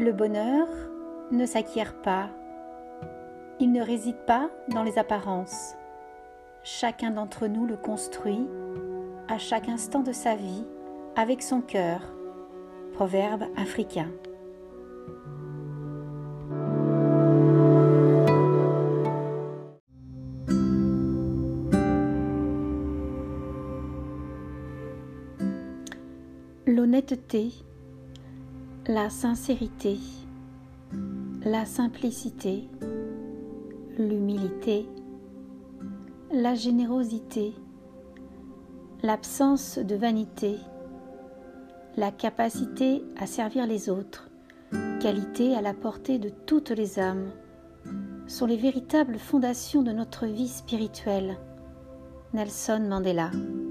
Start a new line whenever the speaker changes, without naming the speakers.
Le bonheur ne s'acquiert pas, il ne réside pas dans les apparences. Chacun d'entre nous le construit à chaque instant de sa vie avec son cœur. Proverbe africain. L'honnêteté, la sincérité, la simplicité, l'humilité, la générosité, l'absence de vanité, la capacité à servir les autres, qualité à la portée de toutes les âmes, sont les véritables fondations de notre vie spirituelle. Nelson Mandela.